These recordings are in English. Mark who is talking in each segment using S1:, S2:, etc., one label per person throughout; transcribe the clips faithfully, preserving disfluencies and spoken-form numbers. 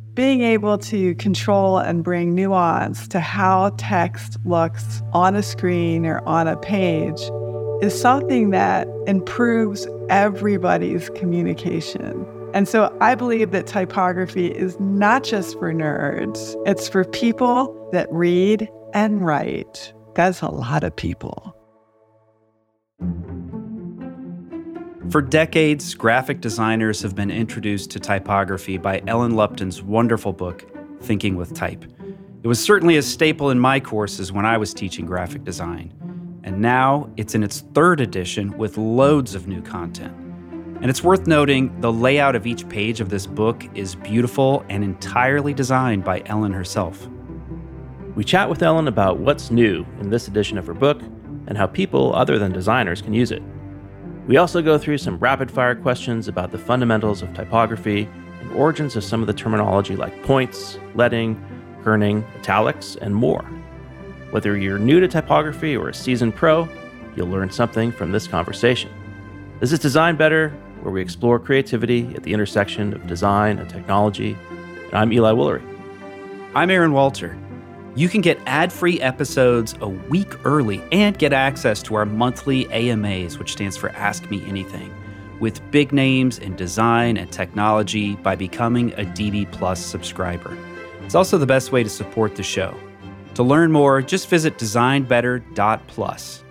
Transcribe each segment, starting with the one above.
S1: being able to control and bring nuance to how text looks on a screen or on a page is something that improves everybody's communication. And so I believe that typography is not just for nerds. It's for people that read and write. That's a lot of people.
S2: For decades, graphic designers have been introduced to typography by Ellen Lupton's wonderful book, Thinking with Type. It was certainly a staple in my courses when I was teaching graphic design. And now it's in its third edition with loads of new content. And it's worth noting the layout of each page of this book is beautiful and entirely designed by Ellen herself.
S3: We chat with Ellen about what's new in this edition of her book and how people other than designers can use it. We also go through some rapid-fire questions about the fundamentals of typography and origins of some of the terminology like points, leading, kerning, italics, and more. Whether you're new to typography or a seasoned pro, you'll learn something from this conversation. This is Design Better, where we explore creativity at the intersection of design and technology. And I'm Eli Woolery.
S2: I'm Aaron Walter. You can get ad-free episodes a week early and get access to our monthly A M As, which stands for Ask Me Anything, with big names in design and technology by becoming a D B Plus subscriber. It's also the best way to support the show. To learn more, just visit design better dot plus.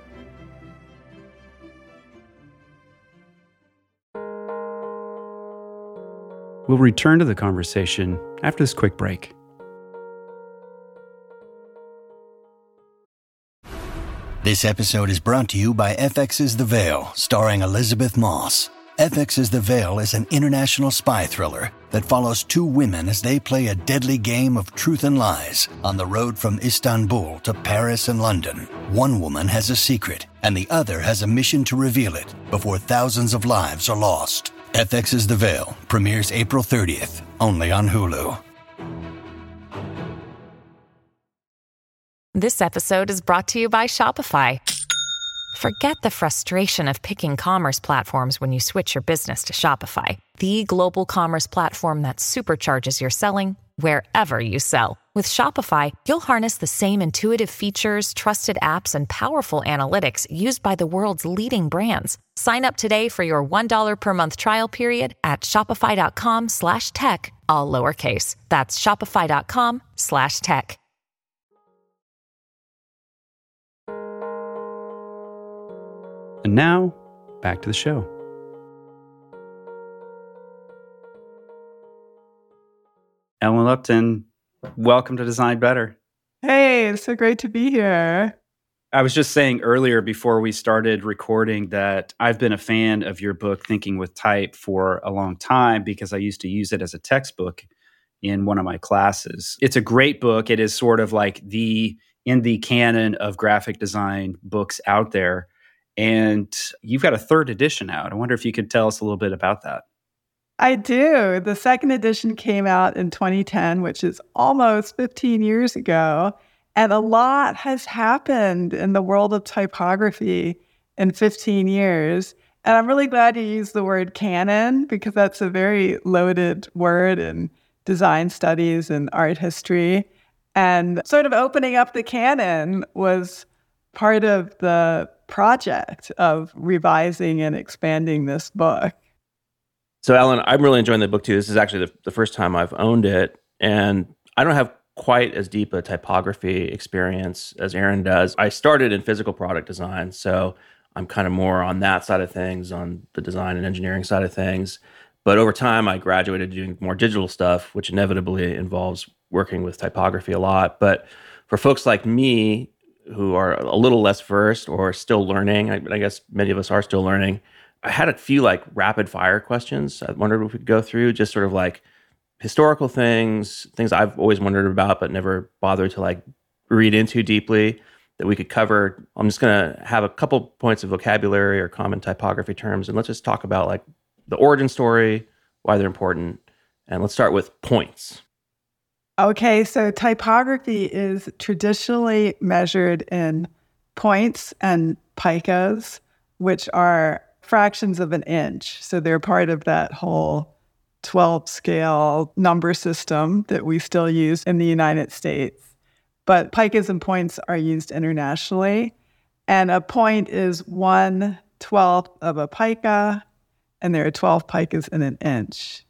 S2: We'll return to the conversation after this quick break.
S4: This episode is brought to you by F X's The Veil, starring Elizabeth Moss. F X's The Veil is an international spy thriller that follows two women as they play a deadly game of truth and lies on the road from Istanbul to Paris and London. One woman has a secret, and the other has a mission to reveal it before thousands of lives are lost. F X's The Veil premieres April thirtieth, only on Hulu.
S5: This episode is brought to you by Shopify. Forget the frustration of picking commerce platforms when you switch your business to Shopify, the global commerce platform that supercharges your selling wherever you sell. With Shopify, you'll harness the same intuitive features, trusted apps, and powerful analytics used by the world's leading brands. Sign up today for your one dollar per month trial period at shopify.com slash tech, all lowercase. That's shopify.com slash tech.
S2: And now, back to the show. Ellen Lupton, welcome to Design Better.
S1: Hey, it's so great to be here.
S2: I was just saying earlier before we started recording that I've been a fan of your book, Thinking with Type, for a long time because I used to use it as a textbook in one of my classes. It's a great book. It is sort of like the, in the canon of graphic design books out there. And you've got a third edition out. I wonder if you could tell us a little bit about that.
S1: I do. The second edition came out in twenty ten, which is almost fifteen years ago. And a lot has happened in the world of typography in fifteen years. And I'm really glad you used the word canon because that's a very loaded word in design studies and art history. And sort of opening up the canon was part of the project of revising and expanding this book.
S3: So, Ellen, I'm really enjoying the book, too. This is actually the, the first time I've owned it. And I don't have quite as deep a typography experience as Aaron does. I started in physical product design, so I'm kind of more on that side of things, on the design and engineering side of things. But over time, I graduated doing more digital stuff, which inevitably involves working with typography a lot. But for folks like me, who are a little less versed or still learning, I, I guess many of us are still learning, I had a few like rapid fire questions I wondered if we could go through, just sort of like historical things, things I've always wondered about but never bothered to like read into deeply that we could cover. I'm just going to have a couple points of vocabulary or common typography terms, and let's just talk about like the origin story, why they're important, and let's start with points.
S1: Okay, so typography is traditionally measured in points and picos, which are fractions of an inch. So they're part of that whole twelve scale number system that we still use in the United States. But picas and points are used internationally. And a point is one twelfth of a pica, and there are twelve picas in an inch.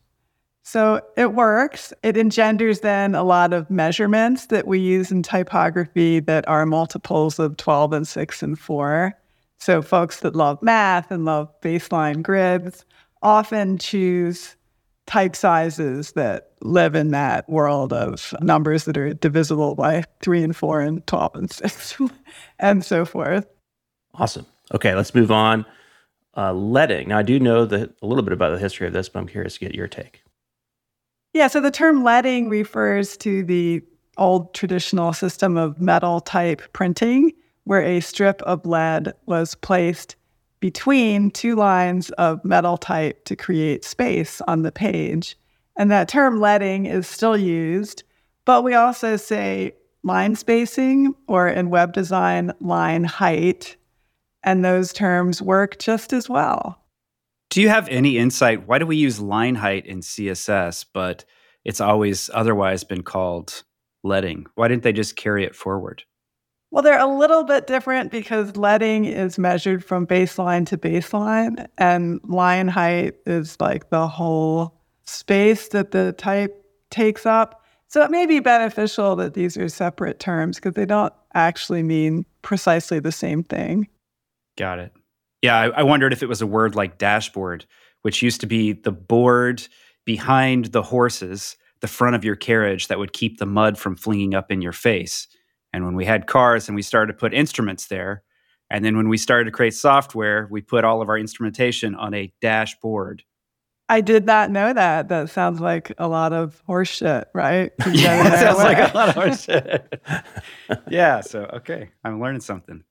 S1: So it works. It engenders then a lot of measurements that we use in typography that are multiples of twelve and six and four. So folks that love math and love baseline grids often choose type sizes that live in that world of numbers that are divisible by three and four and twelve and six and so forth.
S3: Awesome. Okay, let's move on. Uh, leading. Now, I do know the, a little bit about the history of this, but I'm curious to get your take.
S1: Yeah, so the term leading refers to the old traditional system of metal type printing, where a strip of lead was placed between two lines of metal type to create space on the page. And that term leading is still used, but we also say line spacing, or in web design, line height, and those terms work just as well.
S2: Do you have any insight? Why do we use line height in C S S, but it's always otherwise been called leading? Why didn't they just carry it forward?
S1: Well, they're a little bit different because leading is measured from baseline to baseline, and line height is like the whole space that the type takes up. So it may be beneficial that these are separate terms because they don't actually mean precisely the same thing.
S2: Got it. Yeah, I, I wondered if it was a word like dashboard, which used to be the board behind the horses, the front of your carriage that would keep the mud from flinging up in your face. And when we had cars and we started to put instruments there, and then when we started to create software, we put all of our instrumentation on a dashboard.
S1: I did not know that. That sounds like a lot of horse shit, right?
S2: Yeah, it sounds like a lot of horse shit. Yeah, so, okay, I'm learning something.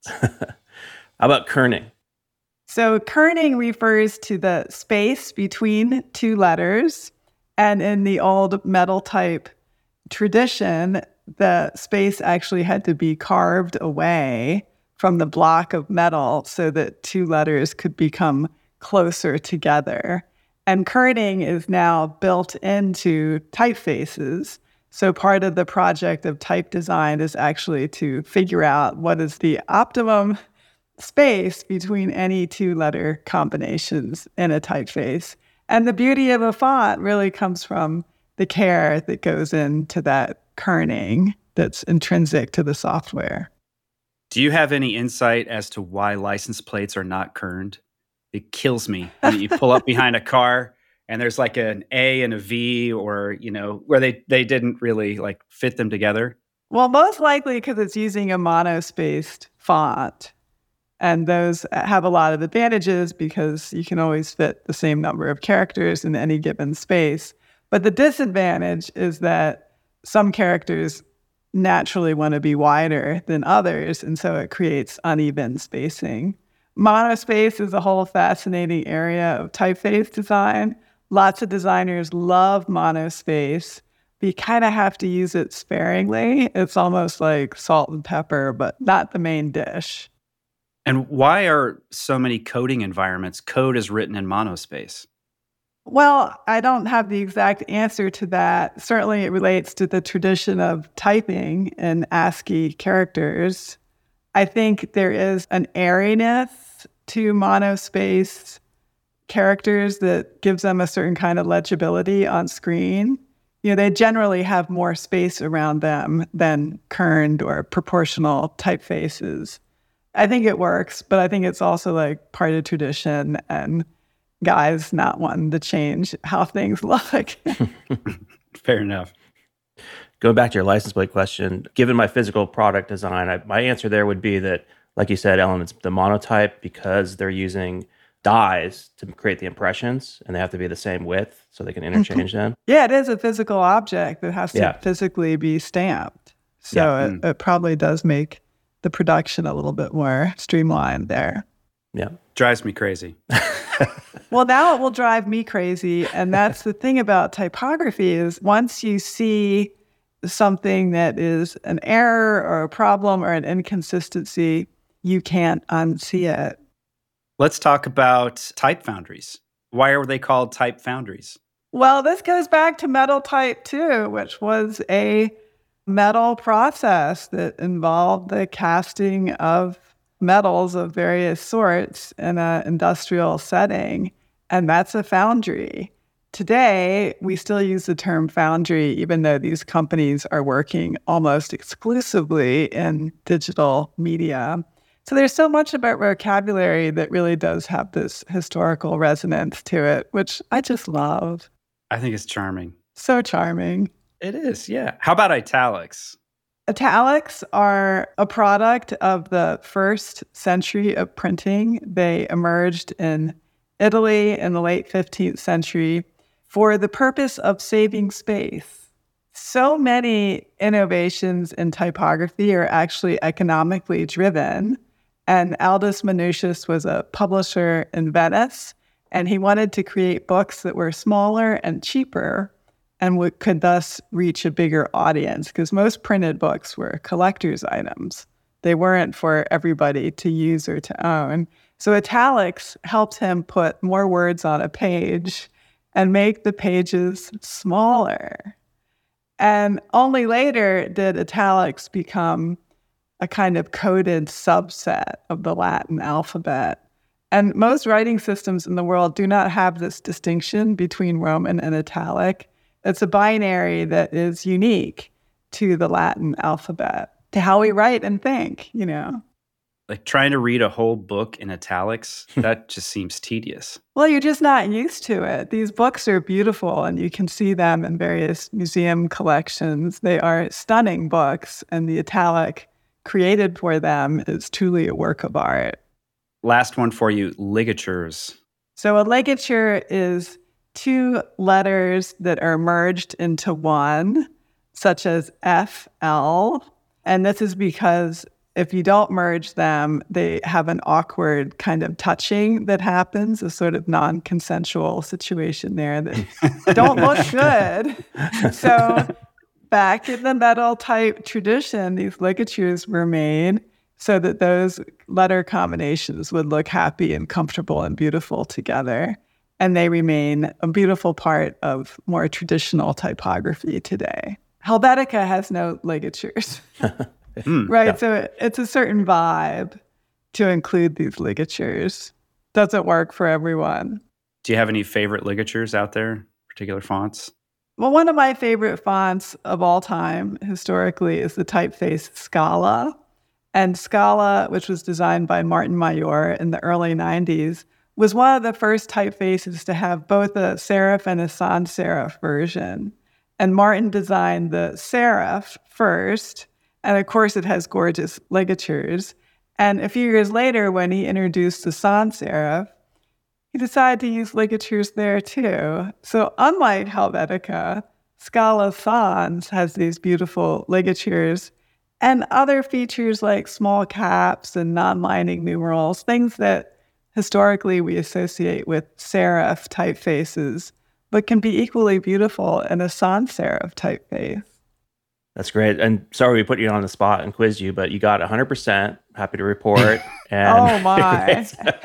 S3: How about kerning?
S1: So kerning refers to the space between two letters. And in the old metal type tradition, the space actually had to be carved away from the block of metal so that two letters could become closer together. And kerning is now built into typefaces. So part of the project of type design is actually to figure out what is the optimum space between any two letter combinations in a typeface. And the beauty of a font really comes from the care that goes into that kerning that's intrinsic to the software.
S2: Do you have any insight as to why license plates are not kerned? It kills me when you pull up behind a car and there's like an A and a V, or, you know, where they, they didn't really like fit them together.
S1: Well, most likely because it's using a monospaced font. And those have a lot of advantages because you can always fit the same number of characters in any given space. But the disadvantage is that some characters naturally want to be wider than others, and so it creates uneven spacing. Monospace is a whole fascinating area of typeface design. Lots of designers love monospace, but you kind of have to use it sparingly. It's almost like salt and pepper, but not the main dish.
S2: And why are so many coding environments, code is written in monospace?
S1: Well, I don't have the exact answer to that. Certainly it relates to the tradition of typing in ASCII characters. I think there is an airiness to monospace characters that gives them a certain kind of legibility on screen. You know, they generally have more space around them than kerned or proportional typefaces. I think it works, but I think it's also like part of tradition and guys not wanting to change how things look.
S2: Fair enough.
S3: Going back to your license plate question, given my physical product design, I, my answer there would be that, like you said, Ellen, it's the monotype because they're using dies to create the impressions, and they have to be the same width so they can interchange them.
S1: Yeah, it is a physical object that has to
S3: Yeah.
S1: physically be stamped. So
S3: Yeah.
S1: it, it probably does make the production a little bit more streamlined there.
S3: Yeah.
S2: Drives me crazy.
S1: Well, now it will drive me crazy. And that's the thing about typography is once you see something that is an error or a problem or an inconsistency, you can't unsee it.
S2: Let's talk about type foundries. Why are they called type foundries?
S1: Well, this goes back to metal type too, which was a metal process that involved the casting of metals of various sorts in an industrial setting, and that's a foundry. Today, we still use the term foundry, even though these companies are working almost exclusively in digital media. So there's so much about vocabulary that really does have this historical resonance to it, which I just love.
S2: I think it's charming.
S1: So charming.
S2: It is, yeah. How about italics?
S1: Italics are a product of the first century of printing. They emerged in Italy in the late fifteenth century for the purpose of saving space. So many innovations in typography are actually economically driven. And Aldus Manutius was a publisher in Venice, and he wanted to create books that were smaller and cheaper and would, could thus reach a bigger audience, because most printed books were collector's items. They weren't for everybody to use or to own. So italics helped him put more words on a page and make the pages smaller. And only later did italics become a kind of coded subset of the Latin alphabet. And most writing systems in the world do not have this distinction between Roman and italic. It's a binary that is unique to the Latin alphabet, to how we write and think, you know.
S2: Like trying to read a whole book in italics, that just seems tedious.
S1: Well, you're just not used to it. These books are beautiful, and you can see them in various museum collections. They are stunning books, and the italic created for them is truly a work of art.
S2: Last one for you, ligatures.
S1: So a ligature is two letters that are merged into one, such as F L. And this is because if you don't merge them, they have an awkward kind of touching that happens, a sort of non-consensual situation there that don't look good. So back in the metal type tradition, these ligatures were made so that those letter combinations would look happy and comfortable and beautiful together. And they remain a beautiful part of more traditional typography today. Helvetica has no ligatures. Mm, right, yeah. So it, it's a certain vibe to include these ligatures. Doesn't work for everyone.
S2: Do you have any favorite ligatures out there, particular fonts?
S1: Well, one of my favorite fonts of all time, historically, is the typeface Scala. And Scala, which was designed by Martin Mayor in the early nineties, was one of the first typefaces to have both a serif and a sans serif version. And Martin designed the serif first. And of course, it has gorgeous ligatures. And a few years later, when he introduced the sans serif, he decided to use ligatures there too. So unlike Helvetica, Scala Sans has these beautiful ligatures and other features like small caps and non-lining numerals, things that historically we associate with serif typefaces, but can be equally beautiful in a sans serif typeface.
S3: That's great. And sorry we put you on the spot and quizzed you, but you got one hundred percent. Happy to report. And
S1: oh, my.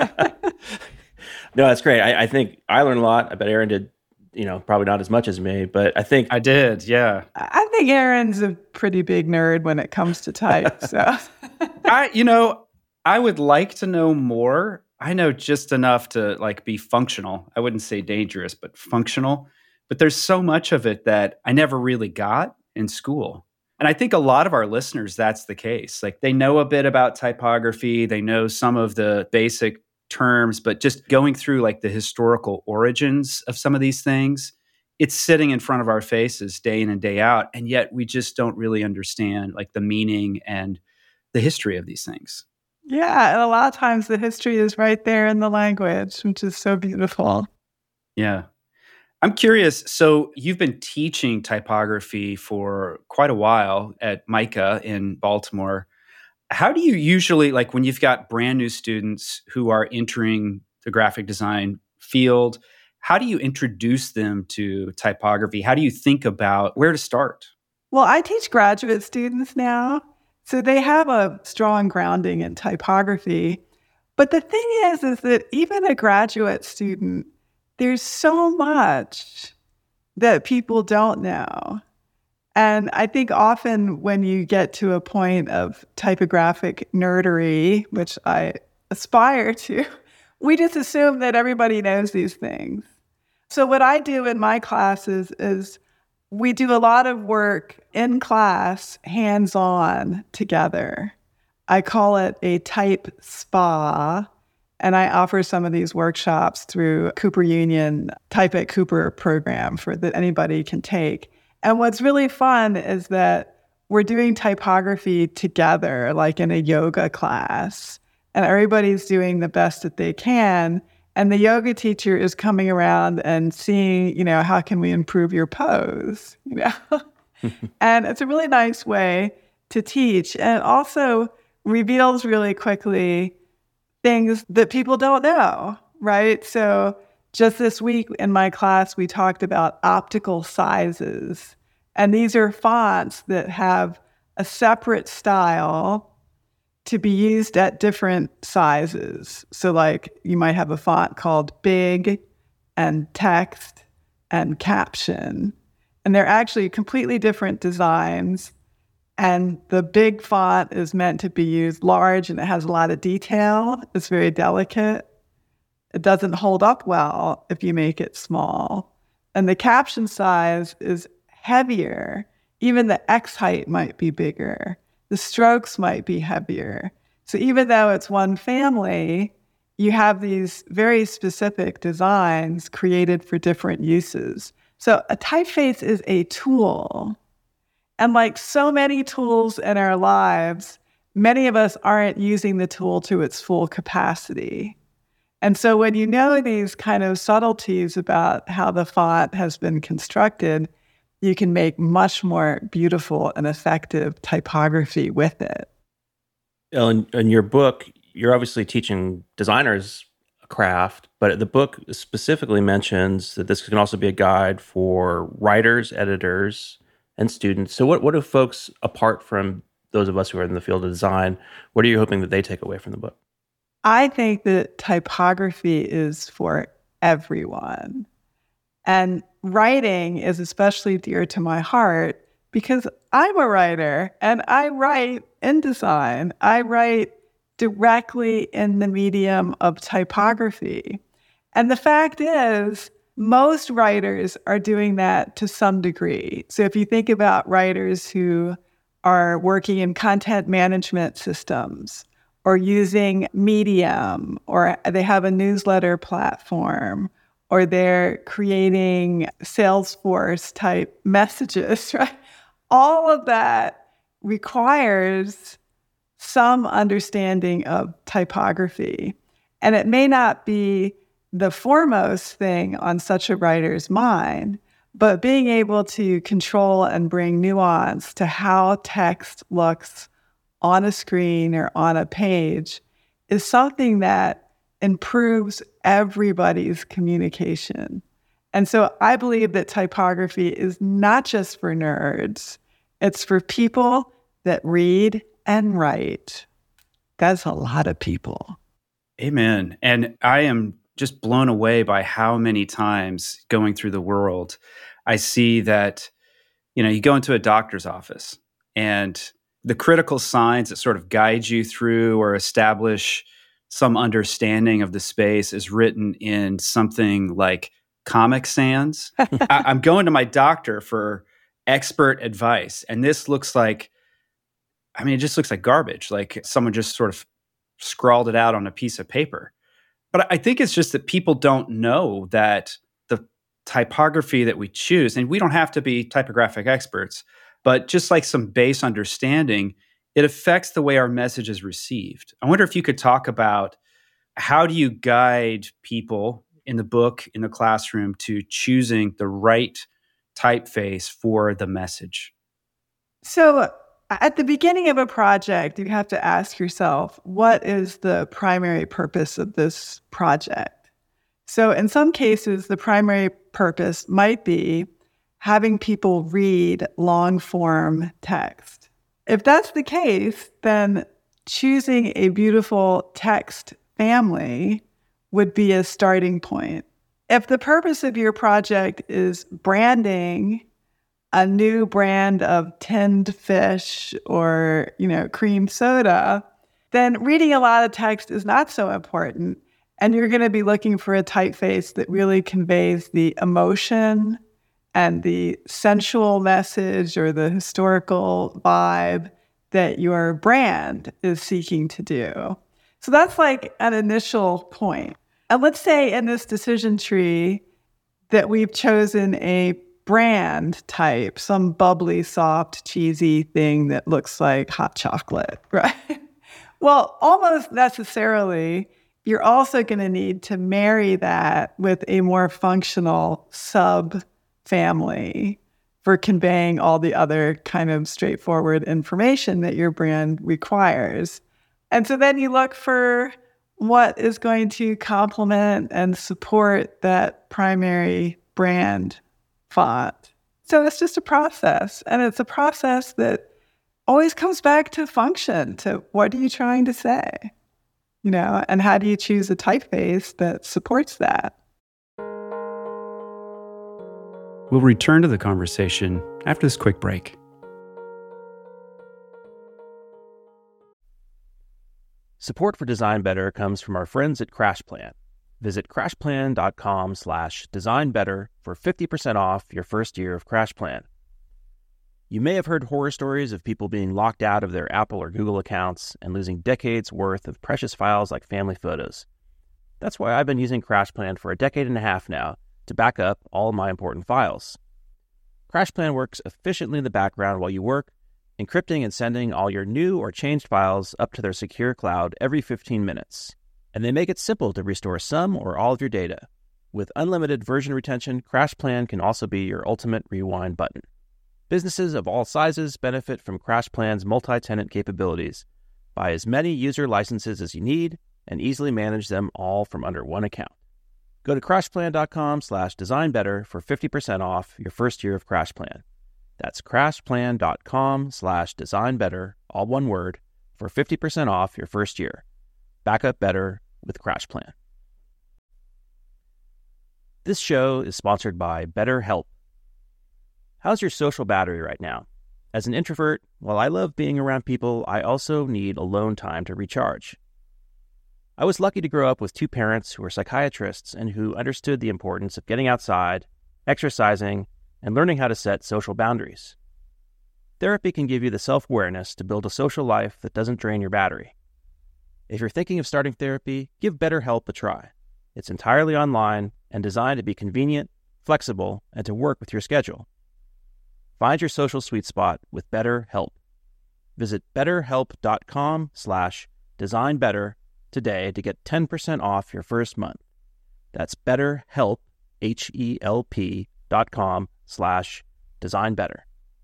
S3: No, that's great. I, I think I learned a lot. I bet Aaron did, you know, probably not as much as me, but I think...
S2: I did, yeah.
S1: I think Aaron's a pretty big nerd when it comes to type, so...
S2: I, you know, I would like to know more. I know just enough to, like, be functional. I wouldn't say dangerous, but functional. But there's so much of it that I never really got in school. And I think a lot of our listeners, that's the case. Like they know a bit about typography, they know some of the basic terms, but just going through like the historical origins of some of these things, it's sitting in front of our faces day in and day out. And yet we just don't really understand like the meaning and the history of these things.
S1: Yeah. And a lot of times the history is right there in the language, which is so beautiful.
S2: Yeah. I'm curious, so you've been teaching typography for quite a while at MICA in Baltimore. How do you usually, like when you've got brand new students who are entering the graphic design field, how do you introduce them to typography? How do you think about where to start?
S1: Well, I teach graduate students now, so they have a strong grounding in typography. But the thing is, is that even a graduate student, there's so much that people don't know. And I think often when you get to a point of typographic nerdery, which I aspire to, we just assume that everybody knows these things. So what I do in my classes is we do a lot of work in class, hands-on together. I call it a type spa, and I offer some of these workshops through Cooper Union Type at Cooper program for that anybody can take. And what's really fun is that we're doing typography together, like in a yoga class, and everybody's doing the best that they can. And the yoga teacher is coming around and seeing, you know, how can we improve your pose, you know? And it's a really nice way to teach. And it also reveals really quickly things that people don't know, right? So just this week in my class, we talked about optical sizes. And these are fonts that have a separate style to be used at different sizes. So like you might have a font called big and text and caption. And they're actually completely different designs. And the big font is meant to be used large and it has a lot of detail. It's very delicate. It doesn't hold up well if you make it small. And the caption size is heavier. Even the X height might be bigger. The strokes might be heavier. So even though it's one family, you have these very specific designs created for different uses. So a typeface is a tool. And like so many tools in our lives, many of us aren't using the tool to its full capacity. And so when you know these kind of subtleties about how the font has been constructed, you can make much more beautiful and effective typography with it.
S3: In, in your book, you're obviously teaching designers a craft, but the book specifically mentions that this can also be a guide for writers, editors, and students. So what, what do folks, apart from those of us who are in the field of design, what are you hoping that they take away from the book?
S1: I think that typography is for everyone. And writing is especially dear to my heart because I'm a writer and I write in design. I write directly in the medium of typography. And the fact is, most writers are doing that to some degree. So if you think about writers who are working in content management systems or using Medium, or they have a newsletter platform, or they're creating Salesforce type messages, right? All of that requires some understanding of typography. And it may not be the foremost thing on such a writer's mind, but being able to control and bring nuance to how text looks on a screen or on a page is something that improves everybody's communication. And so I believe that typography is not just for nerds. It's for people that read and write. That's a lot of people.
S2: Amen. And I am just blown away by how many times going through the world, I see that, you know, you go into a doctor's office and the critical signs that sort of guide you through or establish some understanding of the space is written in something like Comic Sans. I, I'm going to my doctor for expert advice. And this looks like, I mean, it just looks like garbage. Like someone just sort of scrawled it out on a piece of paper. But I think it's just that people don't know that the typography that we choose, and we don't have to be typographic experts, but just like some base understanding, it affects the way our message is received. I wonder if you could talk about how do you guide people in the book, in the classroom, to choosing the right typeface for the message?
S1: So at the beginning of a project, you have to ask yourself, what is the primary purpose of this project? So in some cases, the primary purpose might be having people read long-form text. If that's the case, then choosing a beautiful text family would be a starting point. If the purpose of your project is branding a new brand of tinned fish or, you know, cream soda, then reading a lot of text is not so important. And you're going to be looking for a typeface that really conveys the emotion and the sensual message or the historical vibe that your brand is seeking to do. So that's like an initial point. And let's say in this decision tree that we've chosen a brand type, some bubbly, soft, cheesy thing that looks like hot chocolate, right? Well, almost necessarily, you're also going to need to marry that with a more functional sub-family for conveying all the other kind of straightforward information that your brand requires. And so then you look for what is going to complement and support that primary brand font. So it's just a process. And it's a process that always comes back to function, to what are you trying to say? You know, and how do you choose a typeface that supports that?
S2: We'll return to the conversation after this quick break.
S3: Support for Design Better comes from our friends at CrashPlan. Visit crashplan.com slash designbetter for fifty percent off your first year of CrashPlan. You may have heard horror stories of people being locked out of their Apple or Google accounts and losing decades worth of precious files like family photos. That's why I've been using CrashPlan for a decade and a half now to back up all my important files. CrashPlan works efficiently in the background while you work, encrypting and sending all your new or changed files up to their secure cloud every fifteen minutes. And they make it simple to restore some or all of your data. With unlimited version retention, CrashPlan can also be your ultimate rewind button. Businesses of all sizes benefit from CrashPlan's multi-tenant capabilities. Buy as many user licenses as you need and easily manage them all from under one account. Go to crashplan.com slash designbetter for fifty percent off your first year of CrashPlan. That's crashplan.com slash designbetter, all one word, for fifty percent off your first year. Back up better with CrashPlan. This show is sponsored by BetterHelp. How's your social battery right now? As an introvert, while I love being around people, I also need alone time to recharge. I was lucky to grow up with two parents who were psychiatrists and who understood the importance of getting outside, exercising, and learning how to set social boundaries. Therapy can give you the self-awareness to build a social life that doesn't drain your battery. If you're thinking of starting therapy, give BetterHelp a try. It's entirely online and designed to be convenient, flexible, and to work with your schedule. Find your social sweet spot with BetterHelp. Visit betterhelp.com slash designbetter today to get ten percent off your first month. That's betterhelp, H-E-L-P dot com slash designbetter.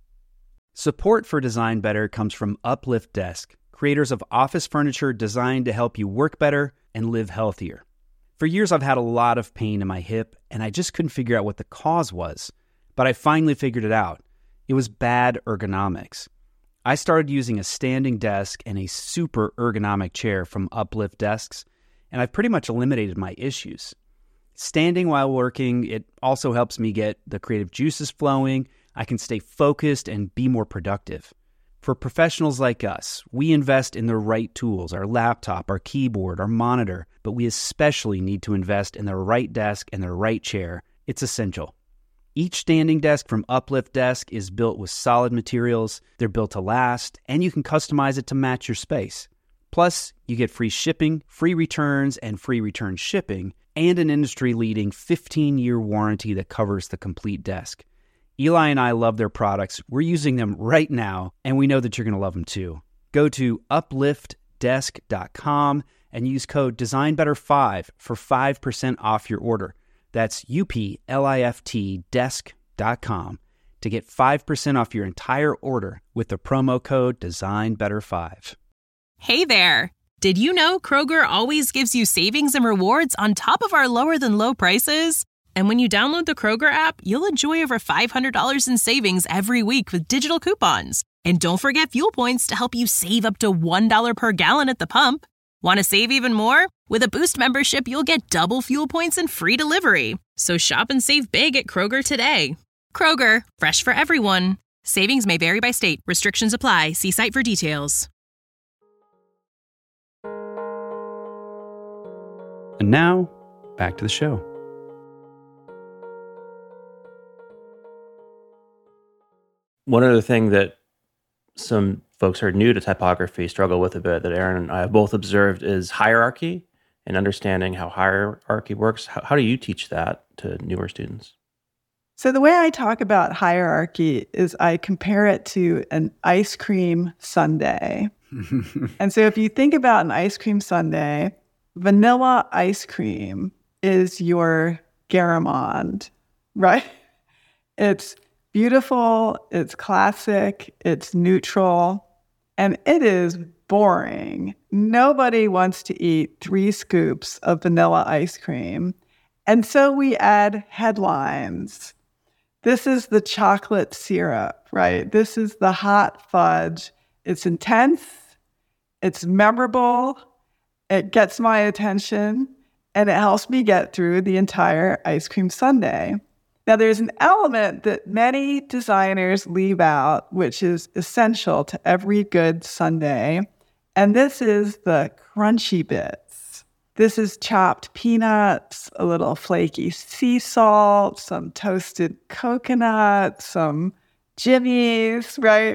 S2: Support for Design Better comes from Uplift Desk, creators of office furniture designed to help you work better and live healthier. For years, I've had a lot of pain in my hip, and I just couldn't figure out what the cause was. But I finally figured it out. It was bad ergonomics. I started using a standing desk and a super ergonomic chair from Uplift Desks, and I've pretty much eliminated my issues. Standing while working, it also helps me get the creative juices flowing. I can stay focused and be more productive. For professionals like us, we invest in the right tools, our laptop, our keyboard, our monitor, but we especially need to invest in the right desk and the right chair. It's essential. Each standing desk from Uplift Desk is built with solid materials, they're built to last, and you can customize it to match your space. Plus, you get free shipping, free returns, and free return shipping, and an industry-leading fifteen-year warranty that covers the complete desk. Eli and I love their products. We're using them right now, and we know that you're going to love them too. Go to uplift desk dot com and use code design better five for five percent off your order. That's U P L I F T desk dot com to get five percent off your entire order with the promo code design better five.
S6: Hey there! Did you know Kroger always gives you savings and rewards on top of our lower-than-low prices? And when you download the Kroger app, you'll enjoy over five hundred dollars in savings every week with digital coupons. And don't forget fuel points to help you save up to one dollar per gallon at the pump. Want to save even more? With a Boost membership, you'll get double fuel points and free delivery. So shop and save big at Kroger today. Kroger, fresh for everyone. Savings may vary by state. Restrictions apply. See site for details.
S2: And now, back to the show.
S3: One other thing that some folks who are new to typography struggle with a bit, that Erin and I have both observed, is hierarchy and understanding how hierarchy works. How, how do you teach that to newer students?
S1: So the way I talk about hierarchy is I compare it to an ice cream sundae. And so if you think about an ice cream sundae, vanilla ice cream is your Garamond, right? It's beautiful, it's classic, it's neutral, and it is boring. Nobody wants to eat three scoops of vanilla ice cream. And so we add headlines. This is the chocolate syrup, right? This is the hot fudge. It's intense, it's memorable, it gets my attention, and it helps me get through the entire ice cream sundae. Now, there's an element that many designers leave out, which is essential to every good sundae, and this is the crunchy bits. This is chopped peanuts, a little flaky sea salt, some toasted coconut, some jimmies, right?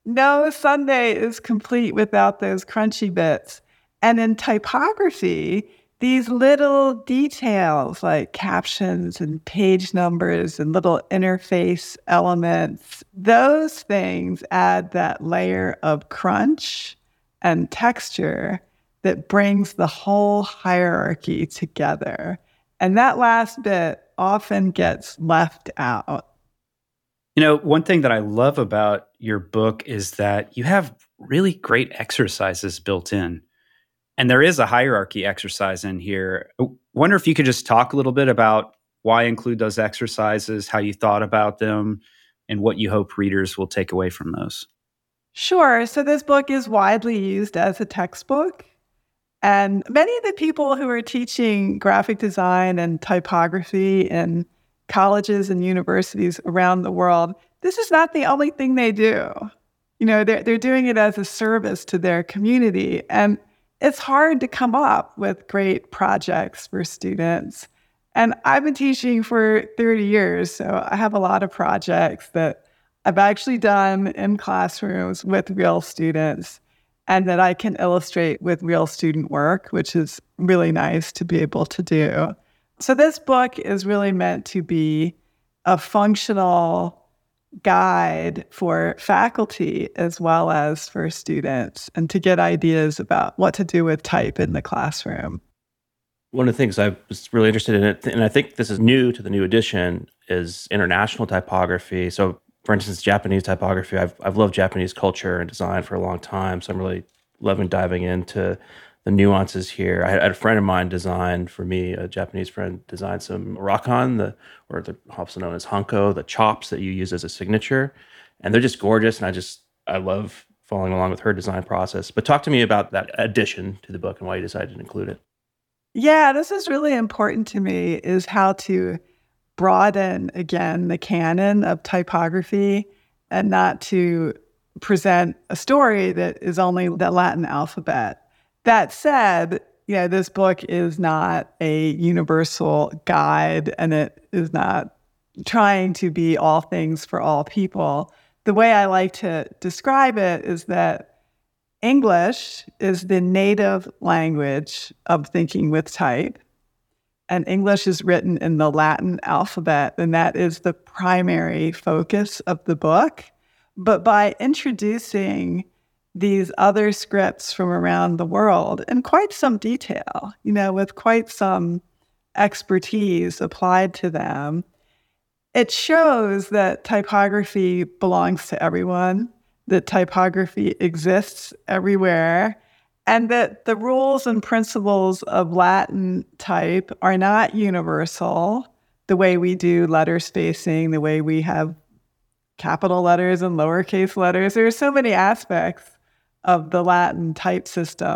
S1: No sundae is complete without those crunchy bits. And in typography, these little details like captions and page numbers and little interface elements, those things add that layer of crunch and texture that brings the whole hierarchy together. And that last bit often gets left out.
S2: You know, one thing that I love about your book is that you have really great exercises built in. And there is a hierarchy exercise in here. I wonder if you could just talk a little bit about why include those exercises, how you thought about them, and what you hope readers will take away from those.
S1: Sure. So this book is widely used as a textbook. And many of the people who are teaching graphic design and typography in colleges and universities around the world, this is not the only thing they do. You know, they're, they're doing it as a service to their community. And it's hard to come up with great projects for students. And I've been teaching for thirty years, so I have a lot of projects that I've actually done in classrooms with real students and that I can illustrate with real student work, which is really nice to be able to do. So this book is really meant to be a functional guide for faculty as well as for students, and to get ideas about what to do with type in the classroom.
S3: One of the things I was really interested in, it, and I think this is new to the new edition, is international typography. So, for instance, Japanese typography. I've I've loved Japanese culture and design for a long time, so I'm really loving diving into the nuances here. I had a friend of mine design for me, a Japanese friend, designed some rakan, the or the also known as hanko, the chops that you use as a signature, and they're just gorgeous. And I just I love following along with her design process. But talk to me about that addition to the book and why you decided to include it.
S1: Yeah, this is really important to me, is how to broaden, again, the canon of typography and not to present a story that is only the Latin alphabet. That said, you know, this book is not a universal guide, and it is not trying to be all things for all people. The way I like to describe it is that English is the native language of thinking with type, and English is written in the Latin alphabet, and that is the primary focus of the book. But by introducing these other scripts from around the world in quite some detail, you know, with quite some expertise applied to them, it shows that typography belongs to everyone, that typography exists everywhere, and that the rules and principles of Latin type are not universal, the way we do letter spacing, the way we have capital letters and lowercase letters. There are so many aspects of the Latin type system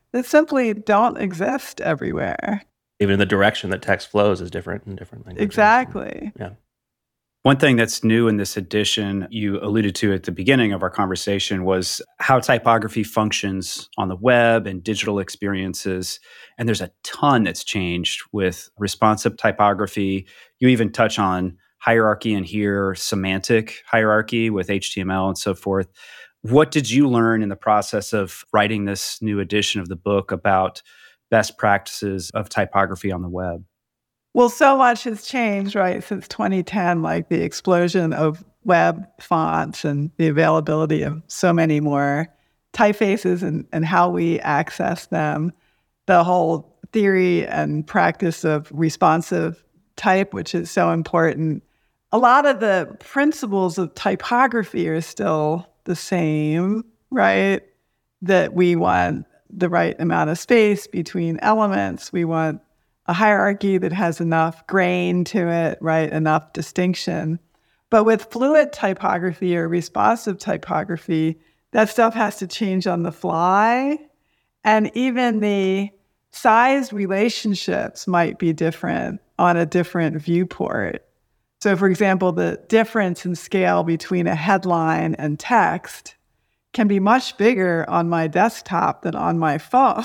S1: that simply don't exist everywhere.
S3: Even the direction that text flows is different in different languages.
S1: Exactly.
S3: Yeah.
S2: One thing that's new in this edition, you alluded to at the beginning of our conversation, was how typography functions on the web and digital experiences. And there's a ton that's changed with responsive typography. You even touch on hierarchy in here, semantic hierarchy with H T M L and so forth. What did you learn in the process of writing this new edition of the book about best practices of typography on the web?
S1: Well, so much has changed, right, since twenty ten, like the explosion of web fonts and the availability of so many more typefaces and, and how we access them. The whole theory and practice of responsive type, which is so important. A lot of the principles of typography are still the same, right? That we want the right amount of space between elements. We want a hierarchy that has enough grain to it, right? Enough distinction. But with fluid typography or responsive typography, that stuff has to change on the fly. And even the size relationships might be different on a different viewport. So for example, the difference in scale between a headline and text can be much bigger on my desktop than on my phone.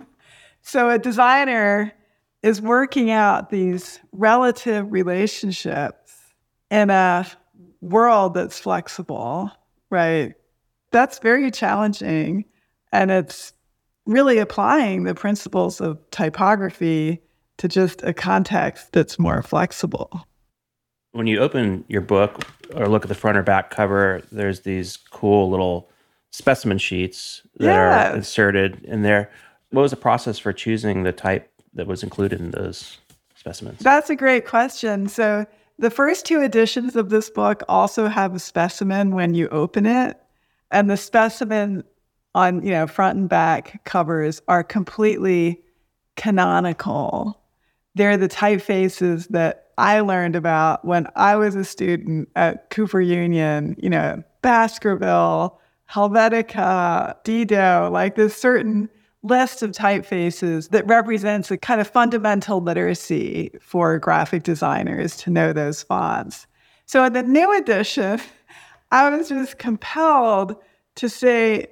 S1: So a designer is working out these relative relationships in a world that's flexible, right? That's very challenging. And it's really applying the principles of typography to just a context that's more flexible.
S3: When you open your book or look at the front or back cover, there's these cool little specimen sheets that
S1: Yes.
S3: are inserted in there. What was the process for choosing the type that was included in those specimens?
S1: That's a great question. So the first two editions of this book also have a specimen when you open it. And the specimen on, you know, front and back covers are completely canonical. They're the typefaces that I learned about when I was a student at Cooper Union, you know, Baskerville, Helvetica, Dido, like this certain list of typefaces that represents a kind of fundamental literacy for graphic designers to know those fonts. So in the new edition, I was just compelled to say,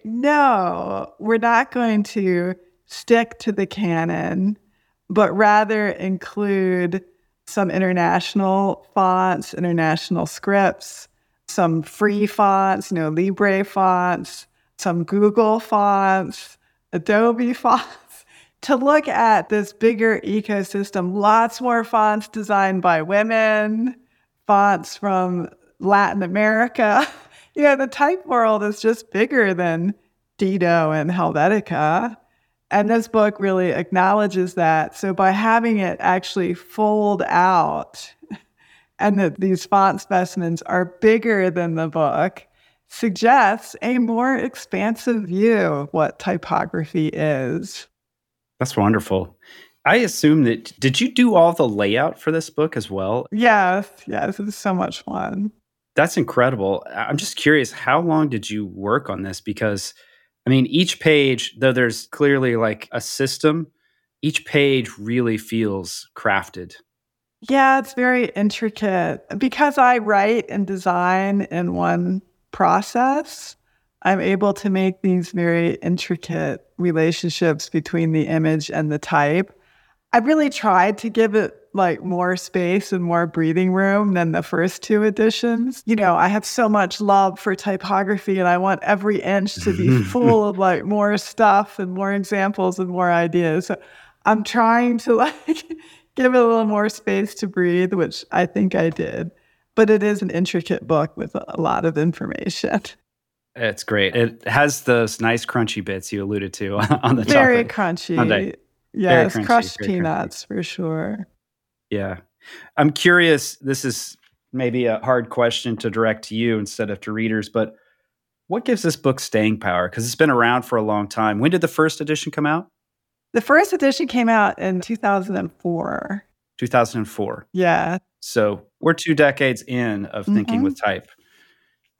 S1: no, we're not going to stick to the canon, but rather include some international fonts, international scripts, some free fonts, you know, Libre fonts, some Google fonts, Adobe fonts, to look at this bigger ecosystem. Lots more fonts designed by women, fonts from Latin America. You know, the type world is just bigger than Dido and Helvetica. And this book really acknowledges that. So by having it actually fold out and that these font specimens are bigger than the book, suggests a more expansive view of what typography is.
S2: That's wonderful. I assume that, did you do all the layout for this book as well?
S1: Yes, yes, it's so much fun.
S2: That's incredible. I'm just curious, how long did you work on this? Because, I mean, each page, though there's clearly like a system, each page really feels crafted.
S1: Yeah, it's very intricate. Because I write and design in one process, I'm able to make these very intricate relationships between the image and the type. I really tried to give it like more space and more breathing room than the first two editions. You know, I have so much love for typography and I want every inch to be full of like more stuff and more examples and more ideas. So I'm trying to like give it a little more space to breathe, which I think I did. But it is an intricate book with a lot of information.
S2: It's great. It has those nice crunchy bits you alluded to on the top.
S1: Very crunchy.
S2: Sunday.
S1: Yes,
S2: Very crunchy,
S1: crushed
S2: very
S1: peanuts for sure.
S2: Yeah. I'm curious, this is maybe a hard question to direct to you instead of to readers, but what gives this book staying power? Because it's been around for a long time. When did the first edition come out?
S1: The first edition came out in two thousand four.
S2: two thousand four.
S1: Yeah.
S2: So we're two decades in of thinking
S1: Mhm.
S2: with type.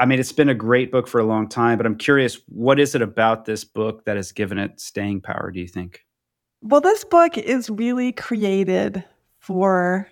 S2: I mean, it's been a great book for a long time, but I'm curious, what is it about this book that has given it staying power, do you think?
S1: Well, this book is really created for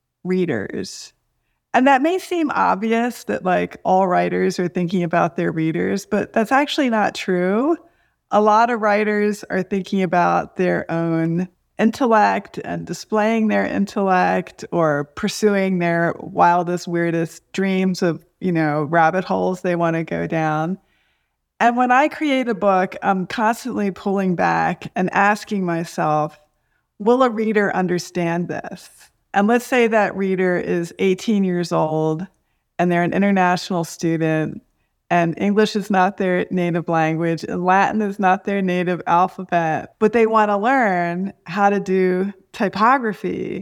S1: readers. And that may seem obvious that like all writers are thinking about their readers, but that's actually not true. A lot of writers are thinking about their own intellect and displaying their intellect or pursuing their wildest, weirdest dreams of, you know, rabbit holes they want to go down. And when I create a book, I'm constantly pulling back and asking myself, will a reader understand this? And let's say that reader is eighteen years old and they're an international student and English is not their native language and Latin is not their native alphabet, but they want to learn how to do typography.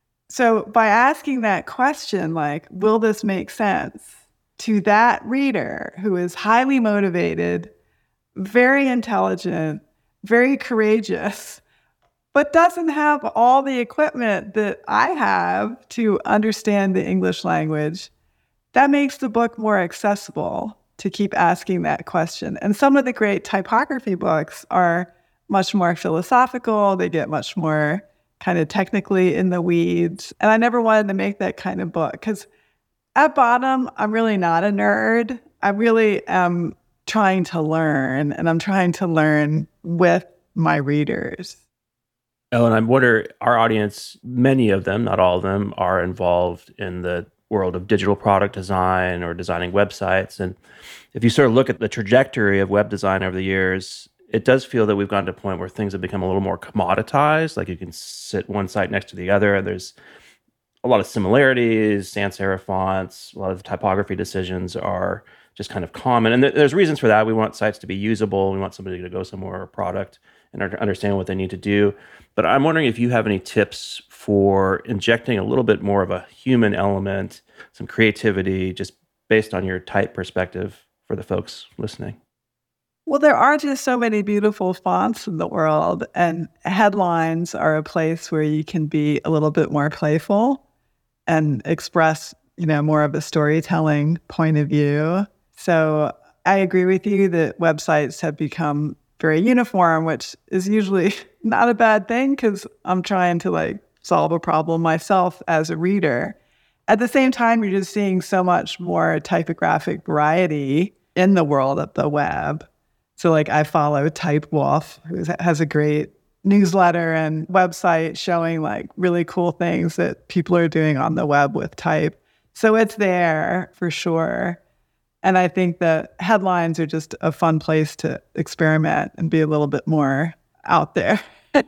S1: So by asking that question, like, will this make sense to that reader who is highly motivated, very intelligent, very courageous, but doesn't have all the equipment that I have to understand the English language, that makes the book more accessible to keep asking that question. And some of the great typography books are much more philosophical. They get much more kind of technically in the weeds. And I never wanted to make that kind of book because at bottom, I'm really not a nerd. I really am trying to learn, and I'm trying to learn with my readers.
S3: Ellen, I wonder, our audience, many of them, not all of them, are involved in the world of digital product design or designing websites. And if you sort of look at the trajectory of web design over the years, it does feel that we've gotten to a point where things have become a little more commoditized. Like you can sit one site next to the other, and there's a lot of similarities, sans serif fonts, a lot of the typography decisions are just kind of common. And th- there's reasons for that. We want sites to be usable. We want somebody to go somewhere or a product and understand what they need to do. But I'm wondering if you have any tips for injecting a little bit more of a human element, some creativity, just based on your type perspective for the folks listening.
S1: Well, there are just so many beautiful fonts in the world, and headlines are a place where you can be a little bit more playful and express, you know, more of a storytelling point of view. So I agree with you that websites have become very uniform, which is usually not a bad thing because I'm trying to like solve a problem myself as a reader. At the same time, you're just seeing so much more typographic variety in the world of the web. So like I follow Typewolf, who has a great newsletter and website showing like really cool things that people are doing on the web with type. So it's there for sure. And I think that headlines are just a fun place to experiment and be a little bit more out there.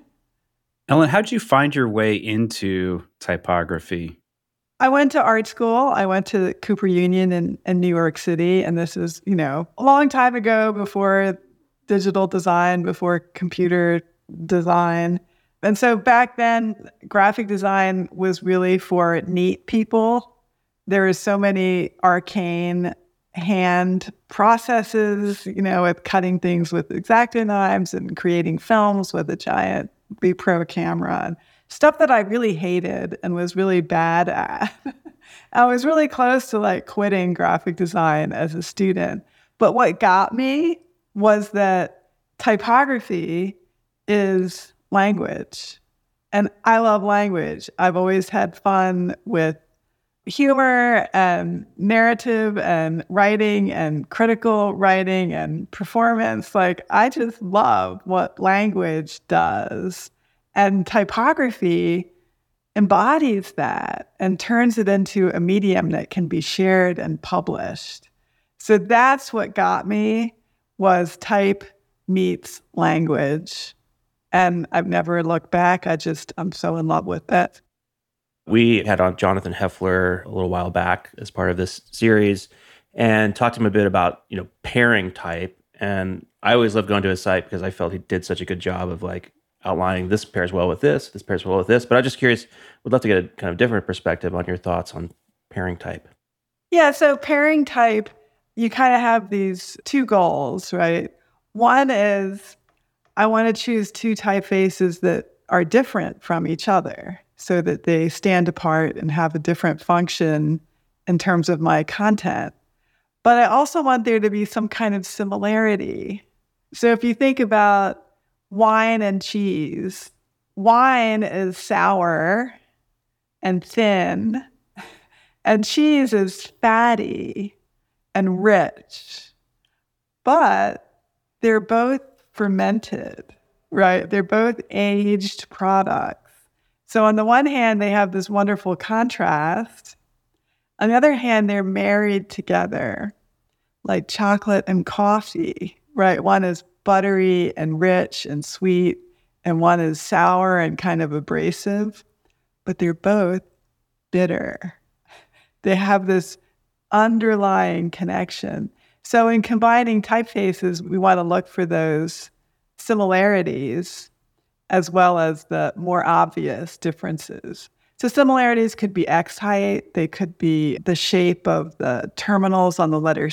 S2: Ellen, how did you find your way into typography?
S1: I went to art school. I went to Cooper Union in, in New York City. And this is, you know, a long time ago, before digital design, before computer design. And so back then, graphic design was really for neat people. There were so many arcane hand processes, you know, with cutting things with X-Acto knives and creating films with a giant B Pro camera and stuff that I really hated and was really bad at. I was really close to like quitting graphic design as a student. But what got me was that typography is language. And I love language. I've always had fun with humor and narrative and writing and critical writing and performance. Like, I just love what language does. And typography embodies that and turns it into a medium that can be shared and published. So that's what got me, was type meets language. And I've never looked back. I just, I'm so in love with it.
S3: We had on Jonathan Heffler a little while back as part of this series and talked to him a bit about, you know, pairing type. And I always loved going to his site because I felt he did such a good job of like outlining this pairs well with this, this pairs well with this. But I'm just curious, would love to get a kind of different perspective on your thoughts on pairing type.
S1: Yeah, so pairing type, you kind of have these two goals, right? One is I want to choose two typefaces that are different from each other so that they stand apart and have a different function in terms of my content. But I also want there to be some kind of similarity. So if you think about wine and cheese, wine is sour and thin, and cheese is fatty and rich. But they're both fermented, right? They're both aged products. So on the one hand, they have this wonderful contrast. On the other hand, they're married together, like chocolate and coffee, right? One is buttery and rich and sweet, and one is sour and kind of abrasive, but they're both bitter. They have this underlying connection. So in combining typefaces, we want to look for those similarities as well as the more obvious differences. So similarities could be X height, they could be the shape of the terminals on the letter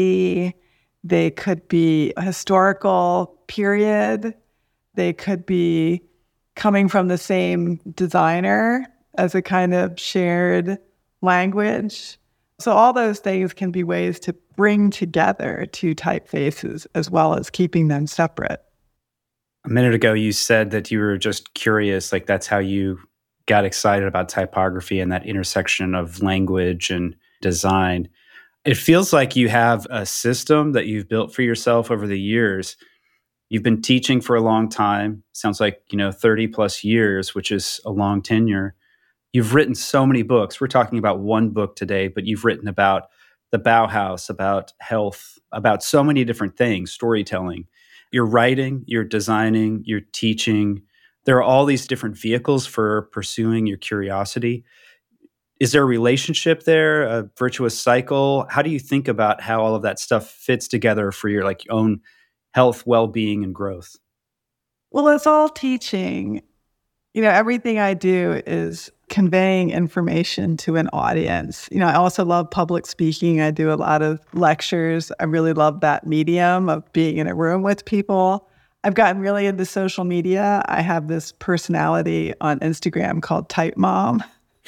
S1: C, they could be a historical period, they could be coming from the same designer as a kind of shared language. So all those things can be ways to bring together two typefaces as well as keeping them separate.
S2: A minute ago, you said that you were just curious, like that's how you got excited about typography and that intersection of language and design. It feels like you have a system that you've built for yourself over the years. You've been teaching for a long time. Sounds like, you know, thirty plus years, which is a long tenure. You've written so many books. We're talking about one book today, but you've written about the Bauhaus, about health, about so many different things, storytelling. You're writing, you're designing, you're teaching. There are all these different vehicles for pursuing your curiosity. Is there a relationship there, a virtuous cycle? How do you think about how all of that stuff fits together for your like own health, well-being, and growth?
S1: Well, it's all teaching. You know, everything I do is conveying information to an audience. You know, I also love public speaking. I do a lot of lectures. I really love that medium of being in a room with people. I've gotten really into social media. I have this personality on Instagram called Type Mom.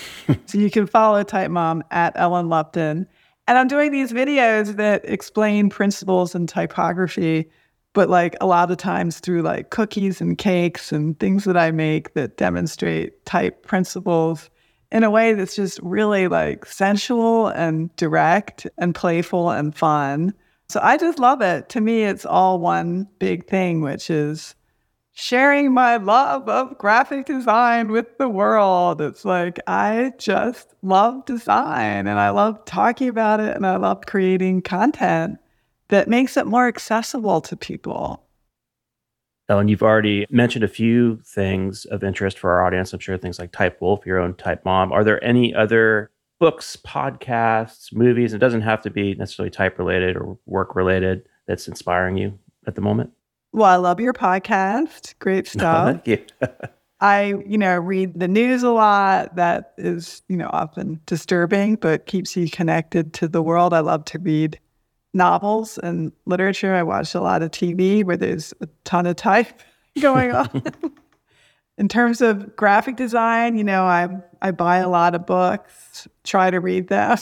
S1: So you can follow Type Mom at Ellen Lupton. And I'm doing these videos that explain principles in typography, but like a lot of times through like cookies and cakes and things that I make that demonstrate type principles in a way that's just really like sensual and direct and playful and fun. So I just love it. To me, it's all one big thing, which is sharing my love of graphic design with the world. It's like, I just love design and I love talking about it and I love creating content that makes it more accessible to people.
S3: Ellen, you've already mentioned a few things of interest for our audience. I'm sure things like Type Wolf, your own Type Mom. Are there any other books, podcasts, movies? It doesn't have to be necessarily type related or work related that's inspiring you at the moment.
S1: Well, I love your podcast. Great stuff.
S3: Oh, thank you.
S1: I, you know, read the news a lot. That is, you know, often disturbing, but keeps you connected to the world. I love to read novels and literature. I watch a lot of T V where there's a ton of type going on. In terms of graphic design, you know, I I buy a lot of books, try to read them.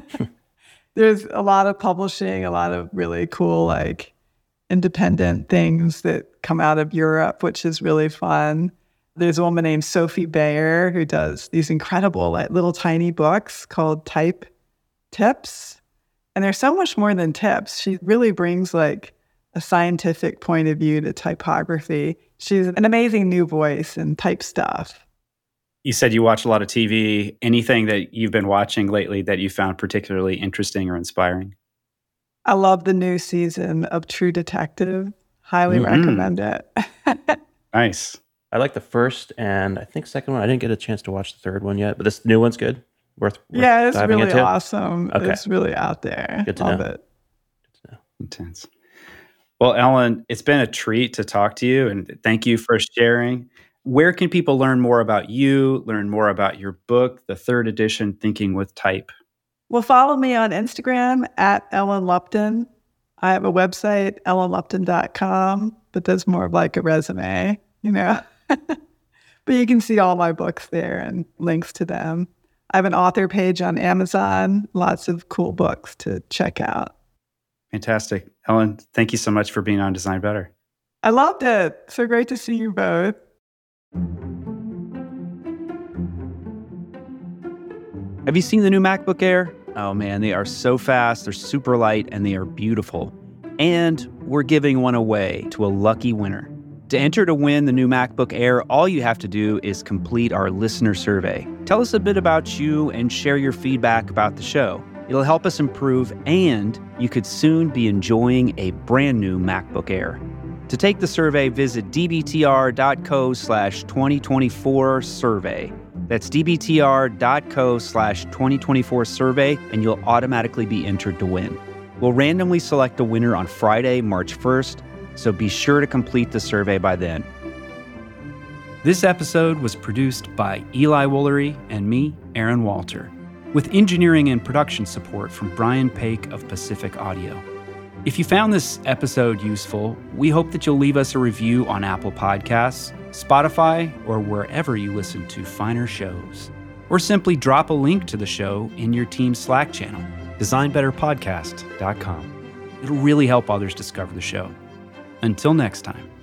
S1: There's a lot of publishing, a lot of really cool, like, independent things that come out of Europe, which is really fun. There's a woman named Sophie Bayer who does these incredible, like, little tiny books called Type Tips. And there's so much more than tips. She really brings like a scientific point of view to typography. She's an amazing new voice in type stuff.
S2: You said you watch a lot of T V. Anything that you've been watching lately that you found particularly interesting or inspiring?
S1: I love the new season of True Detective. Highly mm-hmm. recommend it.
S2: Nice.
S3: I like the first and I think second one. I didn't get a chance to watch the third one yet, but this new one's good. Worth, worth
S1: yeah, it's
S3: diving
S1: really
S3: into.
S1: Awesome.
S3: Okay.
S1: It's really out there.
S3: Good to
S1: Love
S3: know.
S1: it.
S3: Good to know.
S2: Intense. Well, Ellen, it's been a treat to talk to you, and thank you for sharing. Where can people learn more about you, learn more about your book, the third edition, Thinking with Type?
S1: Well, follow me on Instagram at Ellen Lupton. I have a website, ellen lupton dot com, but that's more of like a resume, you know. But you can see all my books there and links to them. I have an author page on Amazon, lots of cool books to check out.
S2: Fantastic. Ellen, thank you so much for being on Design Better.
S1: I loved it. So great to see you both.
S2: Have you seen the new MacBook Air? Oh man, they are so fast, they're super light, and they are beautiful. And we're giving one away to a lucky winner. To enter to win the new MacBook Air, all you have to do is complete our listener survey. Tell us a bit about you and share your feedback about the show. It'll help us improve, and you could soon be enjoying a brand new MacBook Air. To take the survey, visit dbtr.co slash 2024 survey. That's dbtr.co slash 2024 survey, and you'll automatically be entered to win. We'll randomly select a winner on Friday, March first, so be sure to complete the survey by then. This episode was produced by Eli Woolery and me, Aaron Walter, with engineering and production support from Brian Paik of Pacific Audio. If you found this episode useful, we hope that you'll leave us a review on Apple Podcasts, Spotify, or wherever you listen to finer shows. Or simply drop a link to the show in your team's Slack channel, design better podcast dot com. It'll really help others discover the show. Until next time.